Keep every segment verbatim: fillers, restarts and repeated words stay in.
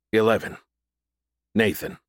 eleven. Nathan.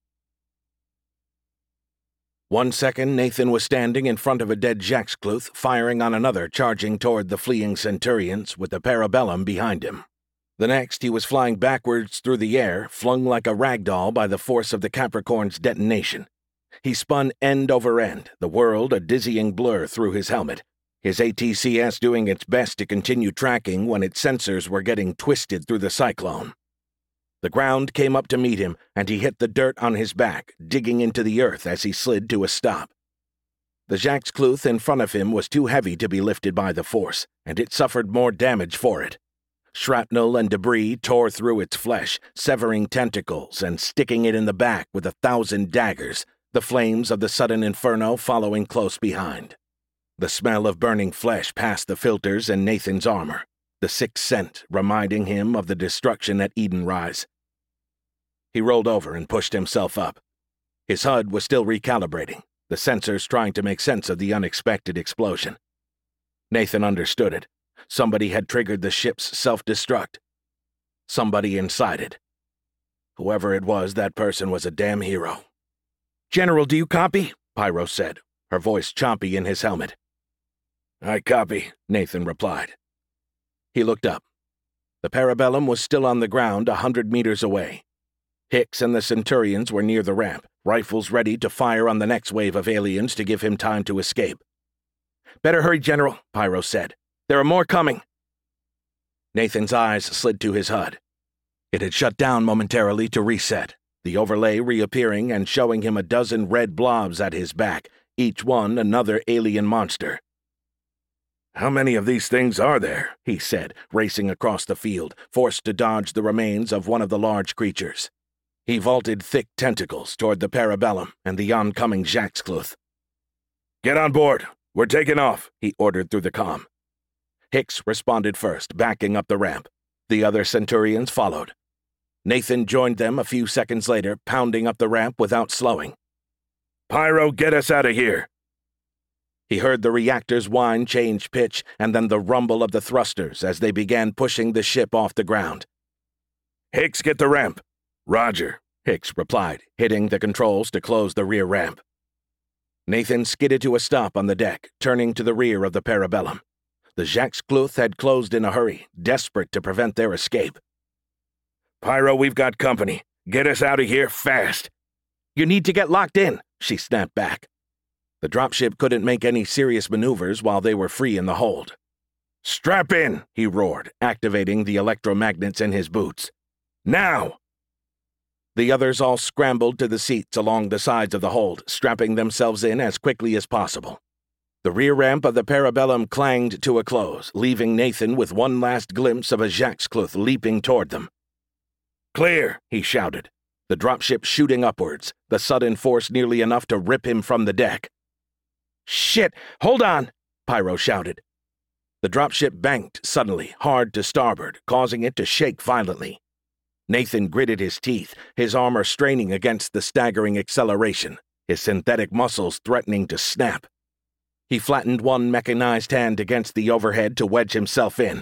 One second, Nathan was standing in front of a dead Jaxcluth, firing on another charging toward the fleeing Centurions with the Parabellum behind him. The next, he was flying backwards through the air, flung like a rag doll by the force of the Capricorn's detonation. He spun end over end, the world a dizzying blur through his helmet, his A T C S doing its best to continue tracking when its sensors were getting twisted through the cyclone. The ground came up to meet him, and he hit the dirt on his back, digging into the earth as he slid to a stop. The Jaxcluth in front of him was too heavy to be lifted by the force, and it suffered more damage for it. Shrapnel and debris tore through its flesh, severing tentacles and sticking it in the back with a thousand daggers, the flames of the sudden inferno following close behind. The smell of burning flesh passed the filters in Nathan's armor, the sick scent reminding him of the destruction at Edenrise. He rolled over and pushed himself up. His H U D was still recalibrating, the sensors trying to make sense of the unexpected explosion. Nathan understood it. Somebody had triggered the ship's self-destruct. Somebody inside it. Whoever it was, that person was a damn hero. "General, do you copy?" Pyro said, her voice chompy in his helmet. "I copy," Nathan replied. He looked up. The Parabellum was still on the ground a hundred meters away. Hicks and the Centurions were near the ramp, rifles ready to fire on the next wave of aliens to give him time to escape. "Better hurry, General," Pyro said. "There are more coming." Nathan's eyes slid to his H U D. It had shut down momentarily to reset, the overlay reappearing and showing him a dozen red blobs at his back, each one another alien monster. "How many of these things are there?" he said, racing across the field, forced to dodge the remains of one of the large creatures. He vaulted thick tentacles toward the Parabellum and the oncoming Jaxcluth. "Get on board! We're taking off!" he ordered through the comm. Hicks responded first, backing up the ramp. The other Centurions followed. Nathan joined them a few seconds later, pounding up the ramp without slowing. "Pyro, get us out of here!" He heard the reactor's whine change pitch and then the rumble of the thrusters as they began pushing the ship off the ground. "Hicks, get the ramp!" "Roger," Hicks replied, hitting the controls to close the rear ramp. Nathan skidded to a stop on the deck, turning to the rear of the Parabellum. The Jaxcluth had closed in a hurry, desperate to prevent their escape. "Pyro, we've got company. Get us out of here fast." "You need to get locked in," she snapped back. The dropship couldn't make any serious maneuvers while they were free in the hold. "Strap in," he roared, activating the electromagnets in his boots. "Now!" The others all scrambled to the seats along the sides of the hold, strapping themselves in as quickly as possible. The rear ramp of the Parabellum clanged to a close, leaving Nathan with one last glimpse of a Jaxcluth leaping toward them. "Clear!" he shouted, the dropship shooting upwards, the sudden force nearly enough to rip him from the deck. "Shit! Hold on!" Pyro shouted. The dropship banked suddenly, hard to starboard, causing it to shake violently. Nathan gritted his teeth, his armor straining against the staggering acceleration, his synthetic muscles threatening to snap. He flattened one mechanized hand against the overhead to wedge himself in.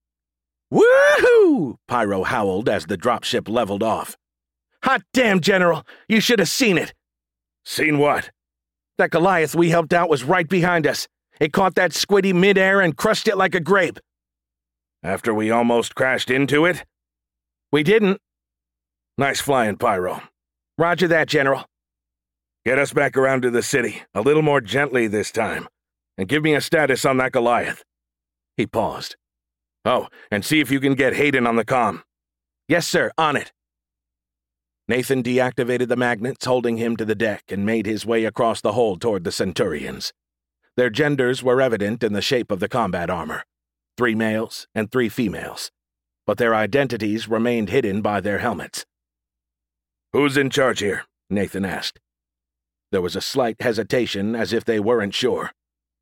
"Woohoo!" Pyro howled as the dropship leveled off. "Hot damn, General! You should have seen it!" "Seen what?" "That Goliath we helped out was right behind us. It caught that squiddy midair and crushed it like a grape." "After we almost crashed into it?" "We didn't." "Nice flying, Pyro." "Roger that, General." "Get us back around to the city, a little more gently this time, and give me a status on that Goliath." He paused. "Oh, and see if you can get Hayden on the comm." "Yes, sir, on it." Nathan deactivated the magnets holding him to the deck and made his way across the hold toward the Centurions. Their genders were evident in the shape of the combat armor, three males and three females, but their identities remained hidden by their helmets. "Who's in charge here?" Nathan asked. There was a slight hesitation, as if they weren't sure.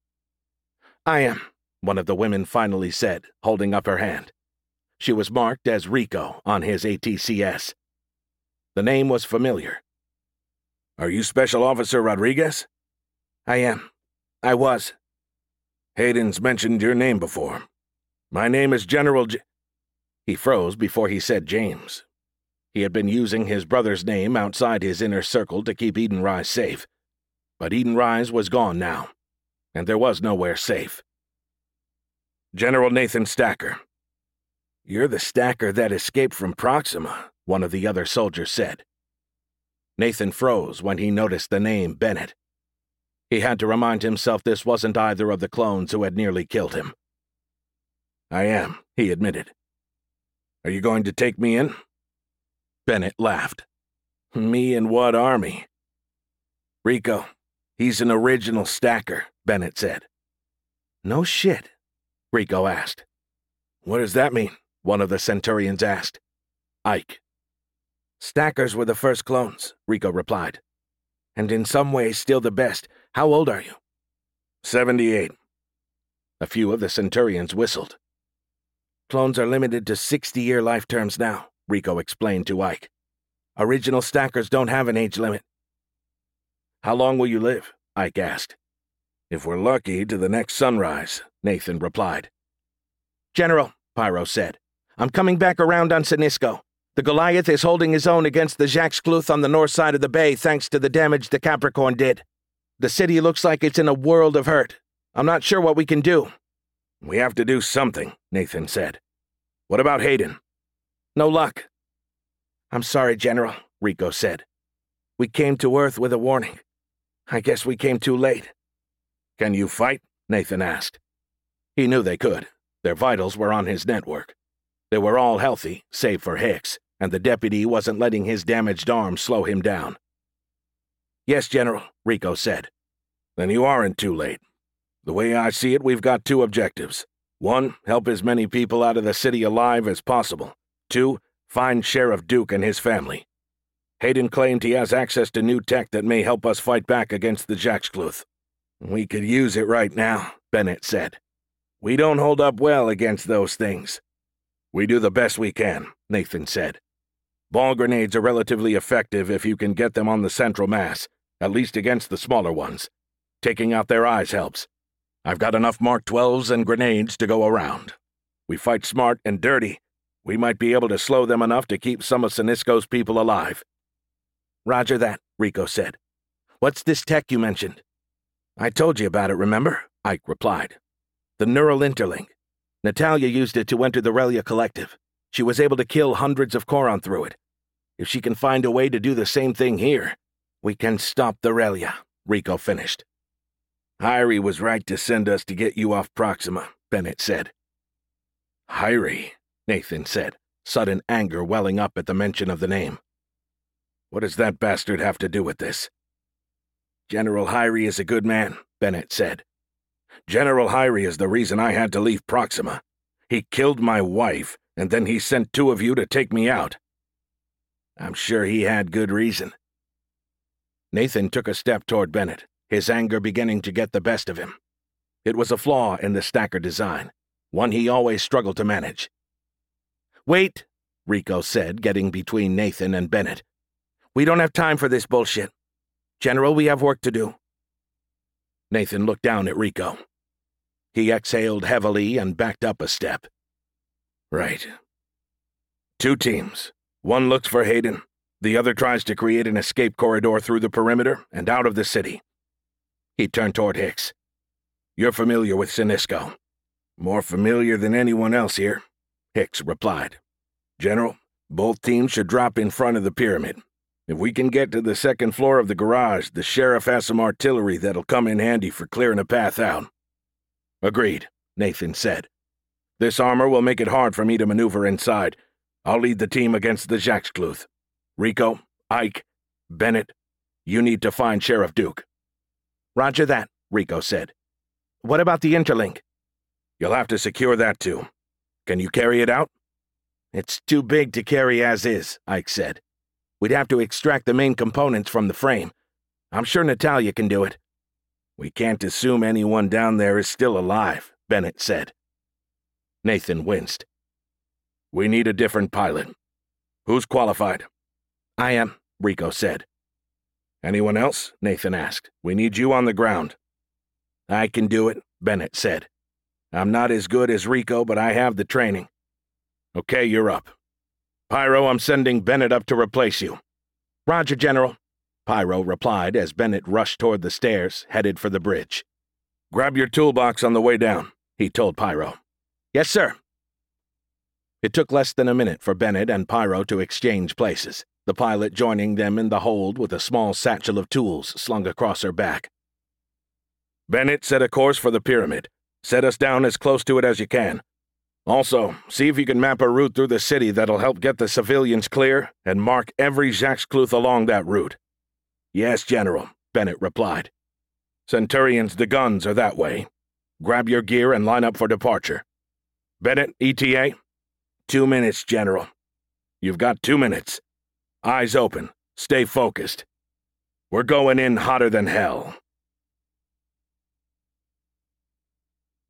"I am," one of the women finally said, holding up her hand. She was marked as Rico on his A T C S. The name was familiar. "Are you Special Officer Rodriguez?" "I am. I was." "Hayden's mentioned your name before. My name is General J—" He froze before he said James. He had been using his brother's name outside his inner circle to keep Edenrise safe. But Edenrise was gone now, and there was nowhere safe. General Nathan Stacker. You're the Stacker that escaped from Proxima, one of the other soldiers said. Nathan froze when he noticed the name Bennett. He had to remind himself this wasn't either of the clones who had nearly killed him. I am, he admitted. Are you going to take me in? Bennett laughed. Me and what army? Rico. He's an original Stacker, Bennett said. No shit, Rico asked. What does that mean? One of the Centurions asked. Ike. Stackers were the first clones, Rico replied. And in some ways still the best. How old are you? Seventy-eight. A few of the Centurions whistled. Clones are limited to sixty-year life terms now, Rico explained to Ike. Original Stackers don't have an age limit. How long will you live? Ike asked. If we're lucky, to the next sunrise, Nathan replied. General, Pyro said, I'm coming back around on Sinisco. The Goliath is holding his own against the Jaxcluth on the north side of the bay thanks to the damage the Capricorn did. The city looks like it's in a world of hurt. I'm not sure what we can do. We have to do something, Nathan said. What about Hayden? No luck. I'm sorry, General, Rico said. We came to Earth with a warning. I guess we came too late. Can you fight? Nathan asked. He knew they could. Their vitals were on his network. They were all healthy, save for Hicks, and the deputy wasn't letting his damaged arm slow him down. Yes, General, Rico said. Then you aren't too late. The way I see it, we've got two objectives. One, help as many people out of the city alive as possible. Two, find Sheriff Duke and his family. Hayden claimed he has access to new tech that may help us fight back against the Jaxcluth. We could use it right now, Bennett said. We don't hold up well against those things. We do the best we can, Nathan said. Ball grenades are relatively effective if you can get them on the central mass, at least against the smaller ones. Taking out their eyes helps. I've got enough Mark twelves and grenades to go around. We fight smart and dirty. We might be able to slow them enough to keep some of Sinisco's people alive. Roger that, Rico said. What's this tech you mentioned? I told you about it, remember? Ike replied. The neural interlink. Natalia used it to enter the Relia Collective. She was able to kill hundreds of Choron through it. If she can find a way to do the same thing here, we can stop the Relia, Rico finished. Hyrie was right to send us to get you off Proxima, Bennett said. Hyrie, Nathan said, sudden anger welling up at the mention of the name. What does that bastard have to do with this? General Hyrie is a good man, Bennett said. General Hyrie is the reason I had to leave Proxima. He killed my wife, and then he sent two of you to take me out. I'm sure he had good reason. Nathan took a step toward Bennett, his anger beginning to get the best of him. It was a flaw in the Stacker design, one he always struggled to manage. Wait, Rico said, getting between Nathan and Bennett. We don't have time for this bullshit. General, we have work to do. Nathan looked down at Rico. He exhaled heavily and backed up a step. Right. Two teams. One looks for Hayden. The other tries to create an escape corridor through the perimeter and out of the city. He turned toward Hicks. You're familiar with Sinisco. More familiar than anyone else here, Hicks replied. General, both teams should drop in front of the pyramid. If we can get to the second floor of the garage, the sheriff has some artillery that'll come in handy for clearing a path out. Agreed, Nathan said. This armor will make it hard for me to maneuver inside. I'll lead the team against the Jaxcluth. Rico, Ike, Bennett, you need to find Sheriff Duke. Roger that, Rico said. What about the interlink? You'll have to secure that too. Can you carry it out? It's too big to carry as is, Ike said. We'd have to extract the main components from the frame. I'm sure Natalia can do it. We can't assume anyone down there is still alive, Bennett said. Nathan winced. We need a different pilot. Who's qualified? I am, Rico said. Anyone else? Nathan asked. We need you on the ground. I can do it, Bennett said. I'm not as good as Rico, but I have the training. Okay, you're up. Pyro, I'm sending Bennett up to replace you. Roger, General, Pyro replied as Bennett rushed toward the stairs, headed for the bridge. Grab your toolbox on the way down, he told Pyro. Yes, sir. It took less than a minute for Bennett and Pyro to exchange places, the pilot joining them in the hold with a small satchel of tools slung across her back. Bennett, set a course for the pyramid. Set us down as close to it as you can. Also, see if you can map a route through the city that'll help get the civilians clear and mark every Jaxcluth along that route. Yes, General, Bennett replied. Centurions, the guns are that way. Grab your gear and line up for departure. Bennett, E T A? Two minutes, General. You've got two minutes. Eyes open. Stay focused. We're going in hotter than hell.